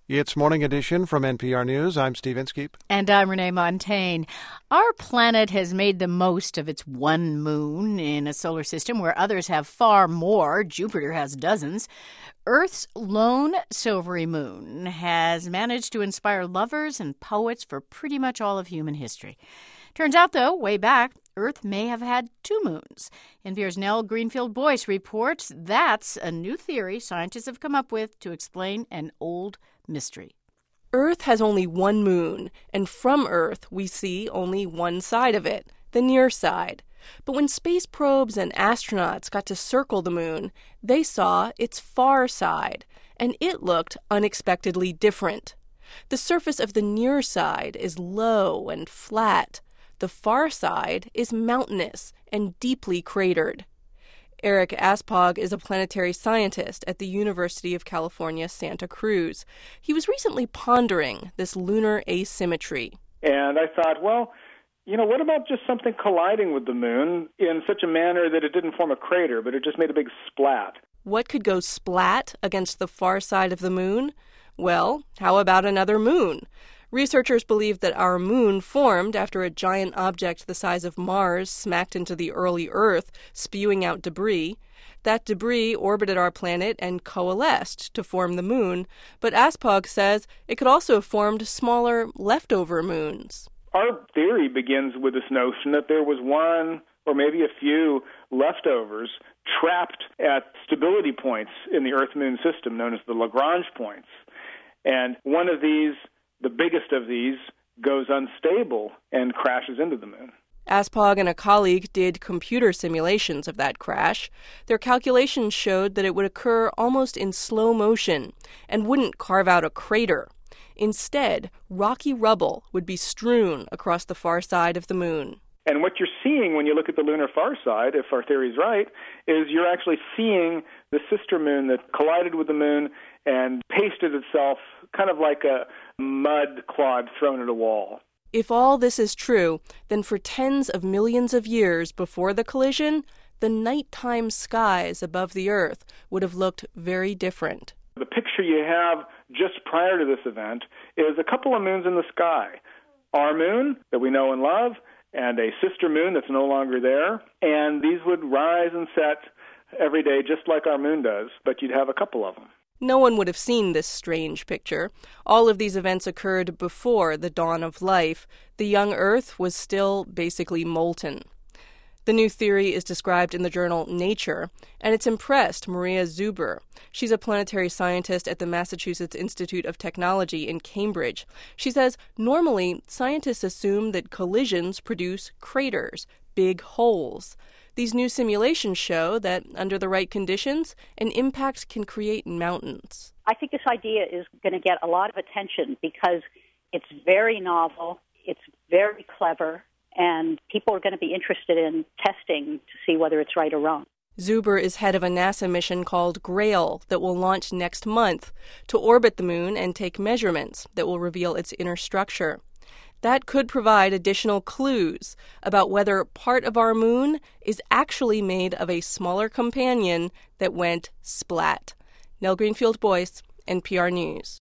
It's Morning Edition from NPR News. I'm Steve Inskeep. And I'm Renee Montagne. Our planet has made the most of its one moon in a solar system where others have far more. Jupiter has dozens. Earth's lone silvery moon has managed to inspire lovers and poets for pretty much all of human history. Turns out, though, way back, Earth may have had two moons. NPR's Nell Greenfield-Boyce reports that's a new theory scientists have come up with to explain an old mystery. Earth has only one moon, and from Earth we see only one side of it, the near side. But when space probes and astronauts got to circle the moon, they saw its far side, and it looked unexpectedly different. The surface of the near side is low and flat. The far side is mountainous and deeply cratered. Eric Aspog is a planetary scientist at the University of California, Santa Cruz. He was recently pondering this lunar asymmetry. And I thought, well, what about just something colliding with the moon in such a manner that it didn't form a crater, but it just made a big splat? What could go splat against the far side of the moon? Well, how about another moon? Researchers believe that our moon formed after a giant object the size of Mars smacked into the early Earth, spewing out debris. That debris orbited our planet and coalesced to form the moon, but Aspog says it could also have formed smaller leftover moons. Our theory begins with this notion that there was one or maybe a few leftovers trapped at stability points in the Earth-Moon system known as the Lagrange points. And one of these, the biggest of these, goes unstable and crashes into the moon. Aspog and a colleague did computer simulations of that crash. Their calculations showed that it would occur almost in slow motion and wouldn't carve out a crater. Instead, rocky rubble would be strewn across the far side of the moon. And what you're seeing when you look at the lunar far side, if our theory's right, is you're actually seeing the sister moon that collided with the moon and pasted itself kind of like a mud clod thrown at a wall. If all this is true, then for tens of millions of years before the collision, the nighttime skies above the Earth would have looked very different. The picture you have just prior to this event is a couple of moons in the sky. Our moon that we know and love, and a sister moon that's no longer there. And these would rise and set every day just like our moon does, but you'd have a couple of them. No one would have seen this strange picture. All of these events occurred before the dawn of life. The young Earth was still basically molten. The new theory is described in the journal Nature, and it's impressed Maria Zuber. She's a planetary scientist at the Massachusetts Institute of Technology in Cambridge. She says normally scientists assume that collisions produce craters, big holes. These new simulations show that under the right conditions, an impact can create mountains. I think this idea is going to get a lot of attention because it's very novel, it's very clever, and people are going to be interested in testing to see whether it's right or wrong. Zuber is head of a NASA mission called GRAIL that will launch next month to orbit the moon and take measurements that will reveal its inner structure. That could provide additional clues about whether part of our moon is actually made of a smaller companion that went splat. Nell Greenfield-Boyce, NPR News.